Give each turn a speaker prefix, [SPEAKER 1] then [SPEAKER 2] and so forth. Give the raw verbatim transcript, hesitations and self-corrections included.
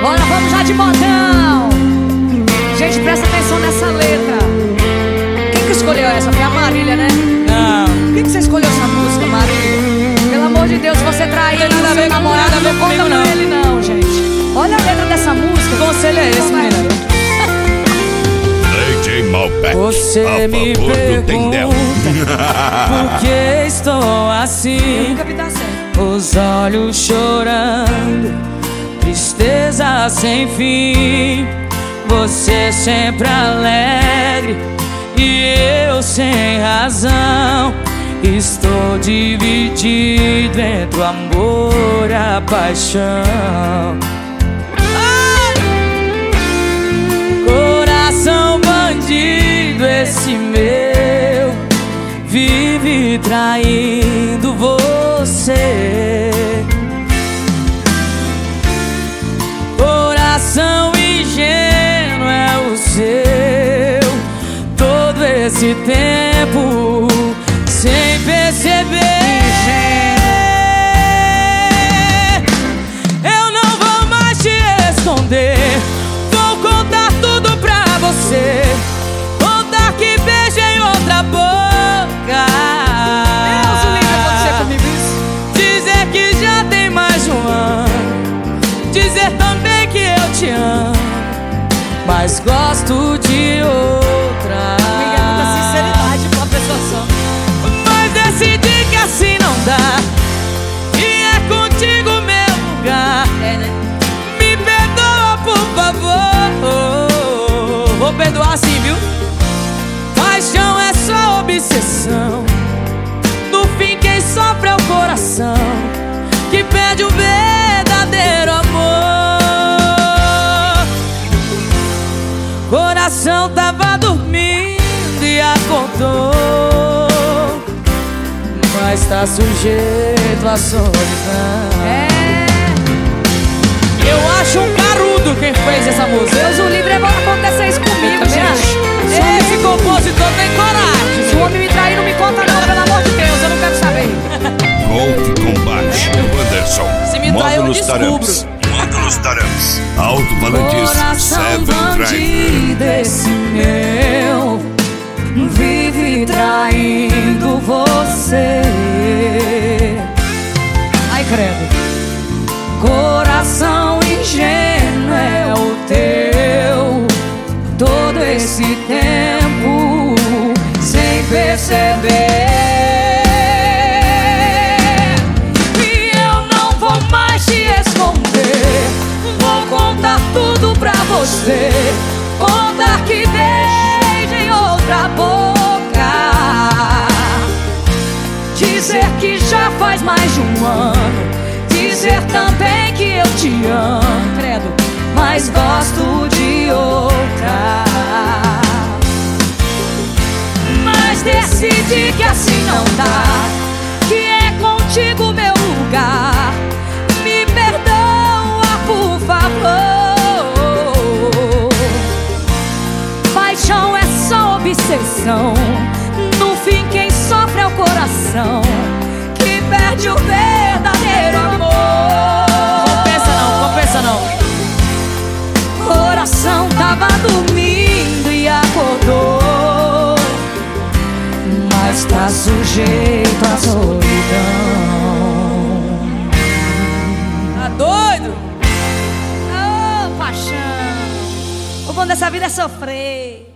[SPEAKER 1] Bora, vamos já de modão. Gente, presta atenção nessa letra. Quem que escolheu essa? Foi a Marília, né?
[SPEAKER 2] Não.
[SPEAKER 1] Por que que você escolheu essa música, Marília? Pelo amor de Deus, você traiu
[SPEAKER 2] Não tem nada a
[SPEAKER 1] seu
[SPEAKER 2] ver com-
[SPEAKER 1] namorado,
[SPEAKER 2] nada a ver
[SPEAKER 1] não conta
[SPEAKER 2] comigo,
[SPEAKER 1] pra
[SPEAKER 2] não.
[SPEAKER 1] ele não, gente. Olha a letra dessa música.
[SPEAKER 2] Que conselho é esse, menina?
[SPEAKER 3] D J Malbec,
[SPEAKER 2] Você
[SPEAKER 3] a
[SPEAKER 2] me
[SPEAKER 3] favor do Tendel.
[SPEAKER 2] pergunta por que estou
[SPEAKER 1] Eu
[SPEAKER 2] assim,
[SPEAKER 1] nunca vi dar certo.
[SPEAKER 2] os olhos chorando, tristeza sem fim. Você sempre alegre e eu sem razão. Estou dividido entre o amor e a paixão. Coração bandido esse meu, vive traindo você. Coração ingênuo é o seu, todo esse tempo sem perceber. Eu não vou mais te esconder, vou contar tudo pra você. Contar que beijei outra boca.
[SPEAKER 1] Deus, o livre acontecer comigo isso.
[SPEAKER 2] Dizer que já tem mais de um ano. Dizer também que eu te amo, mas gosto de outra.
[SPEAKER 1] Amiga, é muita sinceridade pra uma pessoa só.
[SPEAKER 2] Mas decidi que assim não dá, e é contigo meu lugar.
[SPEAKER 1] É, né?
[SPEAKER 2] Me perdoa, por favor. Vou perdoar sim, viu? Paixão é só obsessão. No fim quem sofre é o coração, que perde o verdadeiro amor. Coração tava dormindo e acordou, mas tá sujeito à solidão.
[SPEAKER 1] É.
[SPEAKER 2] Eu acho um carudo quem fez essa música.
[SPEAKER 1] Deus, o livre é bom acontecer isso comigo,
[SPEAKER 2] Também acho.
[SPEAKER 1] gente.
[SPEAKER 2] Esse compositor tem coragem.
[SPEAKER 1] Se o homem me trair, não me conta não, pelo amor de Deus, eu não quero saber.
[SPEAKER 3] Golpe Combate, Anderson.
[SPEAKER 2] Se me trair, eu
[SPEAKER 3] Módulos
[SPEAKER 2] descubro.
[SPEAKER 3] Taramps. Módulos Taramps. Alto Valantis,
[SPEAKER 1] Coração
[SPEAKER 3] Seven Driver.
[SPEAKER 1] bandido esse meu, vive traindo você. Ai, credo. Coração ingênuo é o teu, todo esse tempo sem perceber. E eu não vou mais te esconder, vou contar tudo pra você. Contar que beijei outra boca, dizer que já faz mais de um ano, dizer também que eu te amo, credo, mas gosto de outra. Mas decidi que assim não dá, que é contigo meu lugar. Me perdoa, por favor. Paixão é só obsessão, no fim quem sofre é o coração, que perde o verdadeiro amor.
[SPEAKER 2] Compensa não, compensa não.
[SPEAKER 1] Coração tava dormindo e acordou, mas tá sujeito à solidão.
[SPEAKER 2] Tá doido?
[SPEAKER 1] Ô, paixão, o bom dessa vida é sofrer.